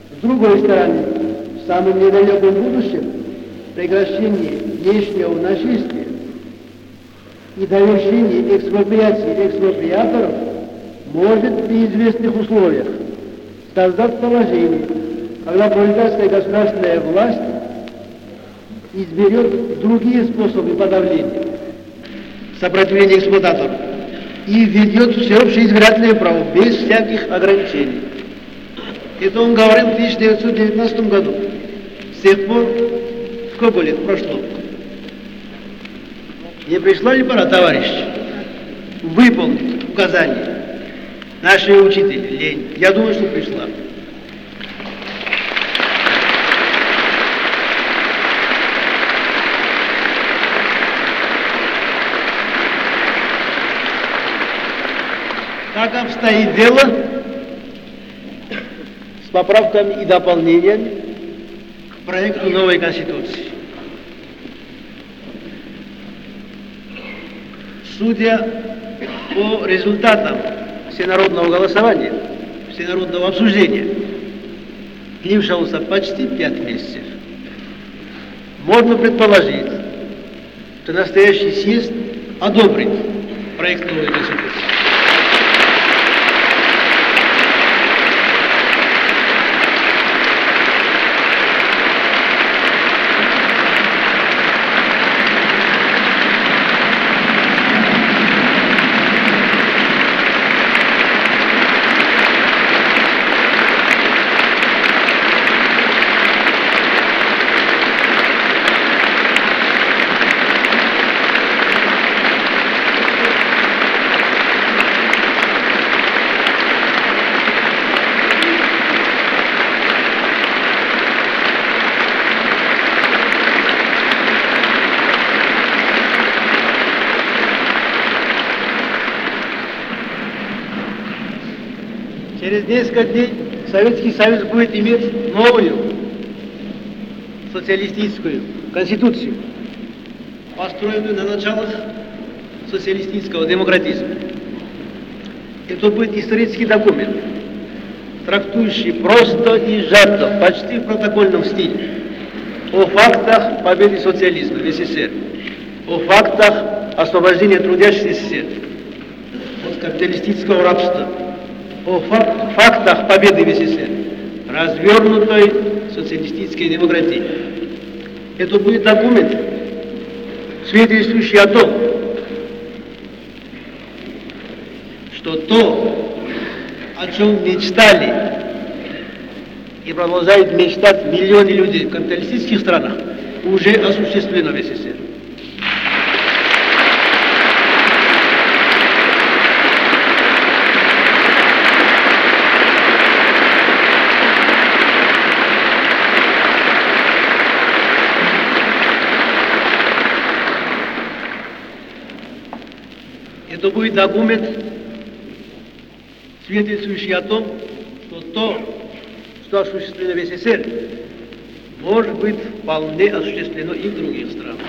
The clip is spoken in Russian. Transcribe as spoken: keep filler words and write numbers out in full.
С другой стороны, в самом недалеком будущем прекращение внешнего нашествия и довершение экспроприации экспроприаторов может при известных условиях создать положение, когда пролетарская государственная власть изберет другие способы подавления сопротивления эксплуататоров и введет всеобщее избирательное право без всяких ограничений. Это он говорил в тысяча девятьсот девятнадцатом году. С тех пор сколько лет прошло? Не пришла ли пора, товарищи, выполнить указания нашего учителя Ленина? Я думаю, что пришла. Как обстоит дело с поправками и дополнениями к проекту новой Конституции? Судя по результатам всенародного голосования, всенародного обсуждения, длившегося почти пять месяцев, можно предположить, что настоящий съезд одобрит проект новой Конституции. Через несколько дней Советский Союз будет иметь новую социалистическую конституцию, построенную на началах социалистического демократизма. Это будет исторический документ, трактующий просто и сжато, почти в протокольном стиле, о фактах победы социализма в СССР, о фактах освобождения трудящихся СССР от капиталистического рабства, о фактах победы в СССР, развернутой социалистической демократии. Это будет документ, свидетельствующий о том, что то, о чем мечтали и продолжают мечтать миллионы людей в капиталистических странах, уже осуществлено в СССР. Это будет документ, свидетельствующий о том, что то, что осуществлено в СССР, может быть вполне осуществлено и в других странах.